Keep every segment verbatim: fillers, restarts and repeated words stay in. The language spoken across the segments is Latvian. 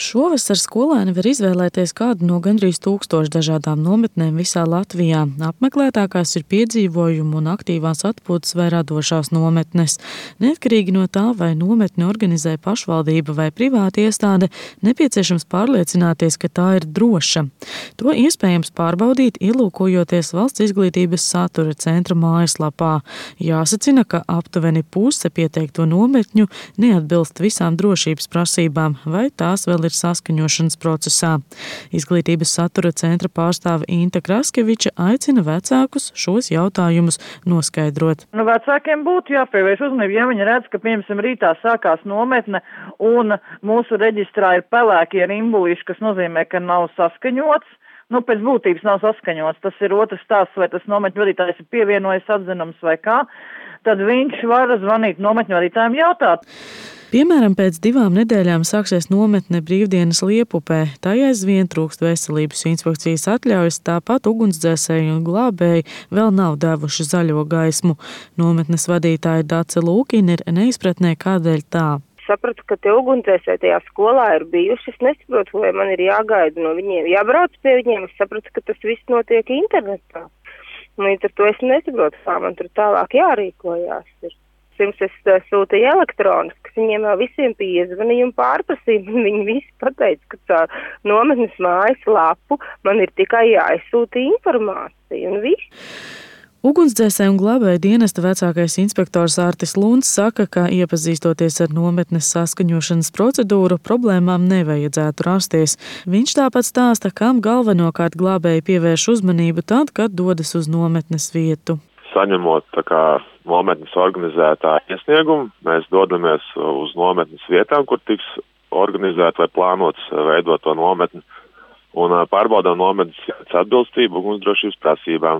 Šovasar skolēni var izvēlēties kādu no gandrīz tūkstošu dažādām nometnēm visā Latvijā. Apmeklētākās ir piedzīvojumu un aktīvās atpūtas vai radošās nometnes. Neatkarīgi no tā, vai nometni organizē pašvaldība vai privāta iestāde, nepieciešams pārliecināties, ka tā ir droša. To iespējams pārbaudīt, ielūkojoties Valsts izglītības satura centra mājaslapā. Jāsacina, ka aptuveni puse pieteikto nometņu neatbilst visām drošības prasībām, vai tās vēl ir saskaņošanas procesā. Izglītības satura centra pārstāve Inte Kraskeviča aicina vecākus šos jautājumus noskaidrot. Nu, vecākiem būtu jāpievērš uzmanību, ja viņi redz, ka, piemēram, rītā sākās nometne un mūsu reģistrā ir pelēkie rimbulīši, kas nozīmē, ka nav saskaņots. Nu, pēc būtības nav saskaņots. Tas ir otrs stāsts, vai tas nometņu vadītājs ir pievienojis atzinums vai kā. Tad viņš var zvanīt nometņu vadītājiem jautāt. Piemēram, pēc divām nedēļām sāksies nometne Brīvdienas Liepupē. Tai aizvien trūkst veselības inspekcijas atļaujas, tāpat ugunsdzēsēji un glābēji vēl nav devuši zaļo gaismu. Nometnes vadītāja Dace Lūkina ir neizpratnē, kādēļ tā. Sapratu, ka tie ugunsdzēsēji tajā skolā ir bijuši. Es nesaprotu, vai man ir jāgaida no viņiem, jābrauc pie viņiem. Es sapratu, ka tas viss notiek internetā. Līdz ar to es nesaprotu, kā man tur tālāk jārīkojās ir. Pirms es sūtīju elektroniskas, viņiem jau visiem piezvanīja un pārprasīja, un viņi visi pateica, ka caur nometnes mājas lapu man ir tikai jāizsūta informācija, un viss. Ugunsdzēsēju un glābēju dienesta vecākais inspektors Ārtis Lunds saka, ka iepazīstoties ar nometnes saskaņošanas procedūru, problēmām nevajadzētu rasties. Viņš tāpat stāsta, kam galvenokārt glābēji pievērš uzmanību tad, kad dodas uz nometnes vietu. Saņemot tā kā nometnes organizētāja iesniegumu, mēs dodamies uz nometnes vietām, kur tiks organizēta vai plānots veidot to nometni, un pārbaudām nometnes atbilstību ugunsdrošības prasībām.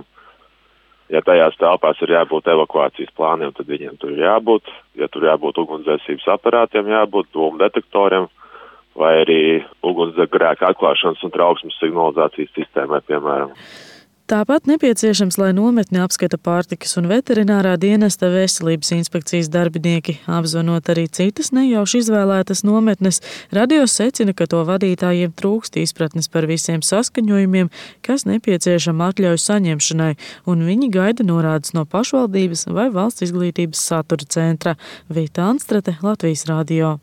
Ja tajās telpās ir jābūt evakuācijas plāniem, tad viņiem tur ir jābūt. Ja tur jābūt ugunsdzēsības aparātiem, jābūt dūmu detektoriem, vai arī ugunsgrēka atklāšanas un trauksmes signalizācijas sistēmai, piemēram. Tāpat nepieciešams, lai nometni apskata pārtikas un veterinārā dienesta veselības inspekcijas darbinieki, apzvanot arī citas nejauši izvēlētas nometnes. Radio secina, ka to vadītājiem trūkst izpratnes par visiem saskaņojumiem, kas nepieciešama atļauju saņemšanai, un viņi gaida norādes no pašvaldības vai Valsts izglītības satura centra. Vita Anstrate, Latvijas radio.